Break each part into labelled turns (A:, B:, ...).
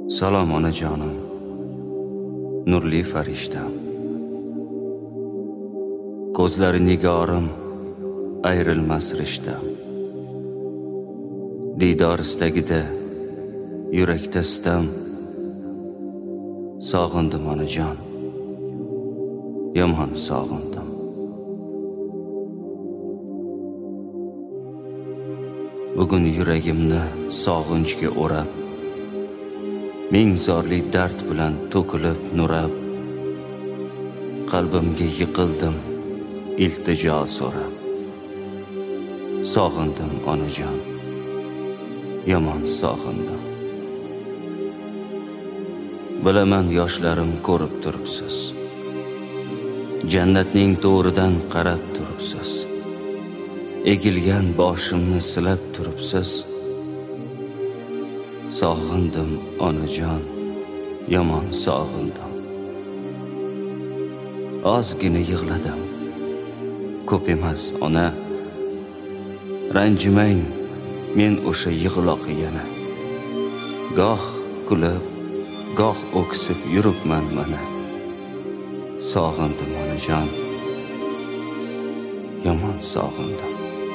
A: Salom onajonim, nurli farishtam. Ko'zlari nigorim, ayrilmas rishtam. Diydor istagida, yurakda sitam. Sog'indim onajon, yomon sog'indim. Bugun yuragimni sog'inchga o'rab, ming zorli dard bilan to'kilib nurab, qalbimga yiqildim iltijo so'rab. Sog'indim onajon, yomon sog'indim. Bilaman yoshlarim ko'rib turibsiz, jannatning to'ridan qarab turibsiz, egilgan boshimni silab turibsiz. Sog'indim onajon, yomon sog'indim. Ozgina yig'ladim, ko'p emas ona. Ranjimang, men o'sha yig'loq yana. Goh kulib, goh o'ksib yuribman mana. Sog'indim onajon, yomon sog'indim.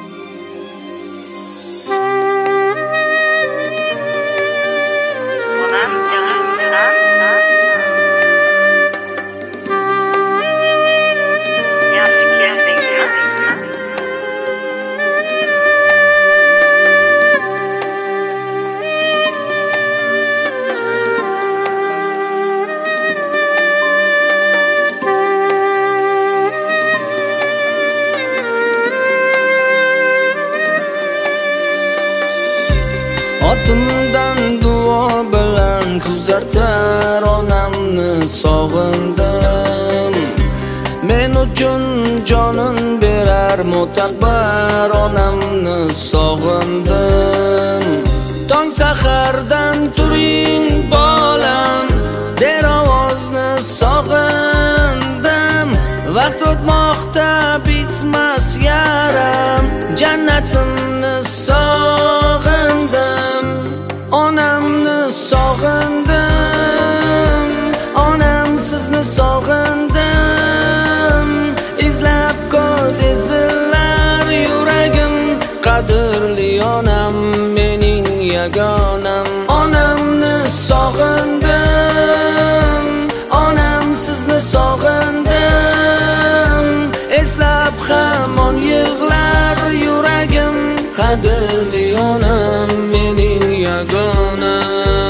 B: Ortimdan duo bilan kuzatar onamni sog'indim. Men uchun jonin berar mo'tabar onamni sog'indim. Tong sahardan turing bolam, der ovozni sog'indim. Vaqt o'tmoqda bitmas yaram, jannatimni sog'indim. Onamni sog'indim, onam sizni sog'indim. Izlab ko'z izlar yuragim, qadrli onam mening yagonam. Onamni sog'indim, onam sizni sog'indim. Eslab hamon yig'lar yuragim, qadrli onam mening yagonam.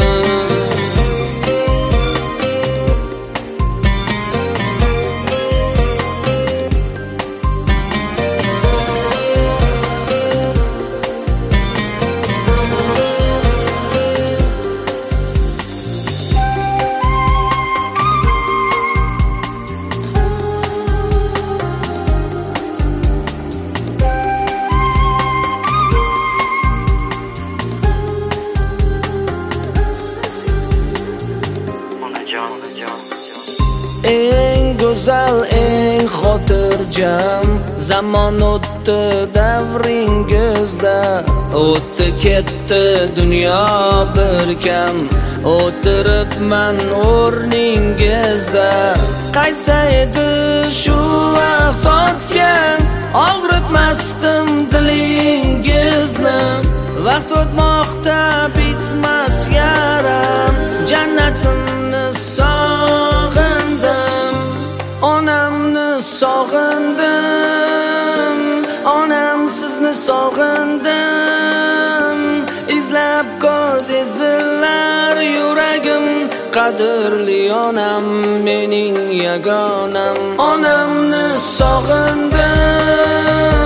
B: Eng go'zal, eng xotirjam zamon o'tdi davringizda. O'tdi ketdi dunyo bir kam, o'tiribman o'rningizda. Qaytsa edi shu vaqt ortgan, og'ritmasdim dilingizni. Vaqt o'tmoqda bitmas yaram, jannatimni sog'indim. Onamni sog'indim, onam sizni sog'indim. Izlab ko'z izlar yuragim, qadrli onam mening yagonam. Onamni sog'indim,